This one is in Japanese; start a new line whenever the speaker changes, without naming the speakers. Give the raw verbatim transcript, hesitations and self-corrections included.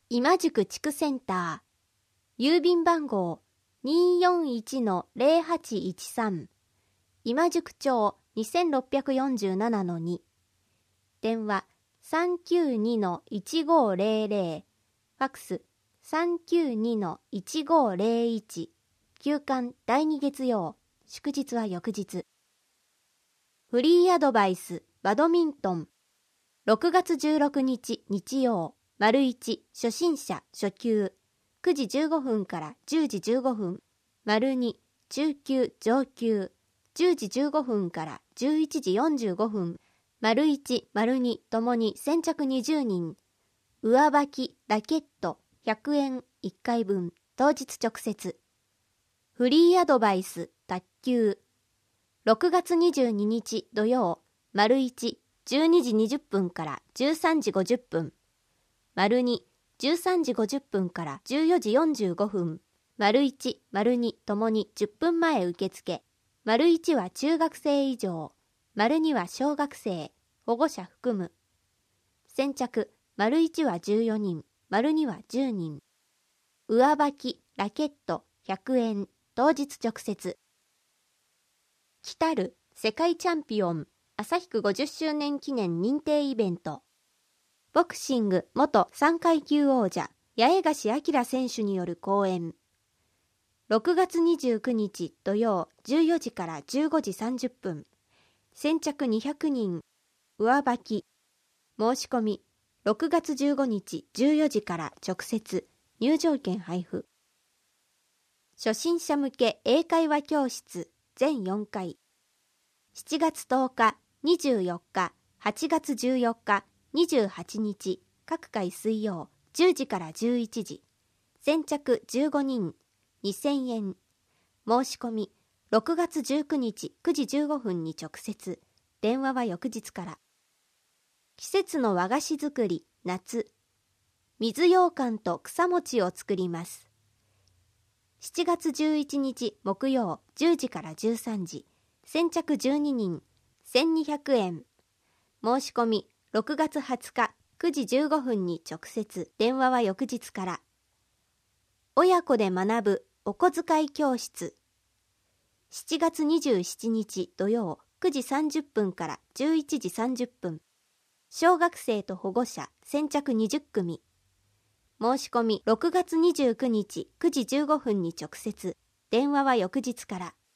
今宿地区センター、郵便番号 にーよんいちのゼロはちいちさん、今宿町 にせんろっぴゃくよんじゅうななのに、電話 さんきゅうにのいちごーゼロゼロ、ファックス さんきゅうにのいちごーゼロいち、休館だいに月曜、祝日は翌日。フリーアドバイスバドミントン、ろくがつじゅうろくにち日曜、丸いち初心者初級、くじじゅうごふんからじゅうじじゅうごふん、丸に中級上級、じゅうじじゅうごふんからじゅういちじよんじゅうごふん、丸いち丸にともに先着にじゅうにん、上履きラケットひゃくえんいっかいぶん、当日直接。フリーアドバイス卓球、ろくがつにじゅうににち土曜、丸いちじゅうにじにじゅっぷんからじゅうさんじごじゅっぷん、丸にじゅうさんじごじゅっぷんからじゅうよじよんじゅうごふん、丸いち丸にともにじゅっぷんまえ受付、丸いちは中学生以上、丸には小学生、保護者含む。先着、丸いちはじゅうよにん、丸にはじゅうにん。上履き、ラケットひゃくえん、当日直接。来たる世界チャンピオン旭区ごじゅっしゅうねん記念認定イベント。ボクシング元さんかいきゅう王者八重樫明選手による講演。ろくがつにじゅうくにち土曜じゅうよじからじゅうごじさんじゅっぷん。先着にひゃくにん。上履き。申し込みろくがつじゅうごにちじゅうよじから直接。入場券配布。初心者向け英会話教室全よんかい。しちがつとおか、にじゅうよっか、はちがつじゅうよっか、にじゅうはちにち、各回水曜、じゅうじからじゅういちじ。先着じゅうごにん、にせんえん。申し込み、ろくがつじゅうくにちくじじゅうごふんに直接。電話は翌日から。季節の和菓子作り、夏。水羊羹と草餅を作ります。しちがつじゅういちにち木曜、じゅうじからじゅうさんじ。先着じゅうににん、せんにひゃくえん。申し込み、ろくがつはつか、くじじゅうごふんに直接。電話は翌日から。親子で学ぶお小遣い教室。しちがつにじゅうしちにち土曜、くじさんじゅっぷんからじゅういちじさんじゅっぷん。小学生と保護者、先着にじゅっくみ。申し込み、ろくがつにじゅうくにちくじじゅうごふんに直接。電話は翌日から。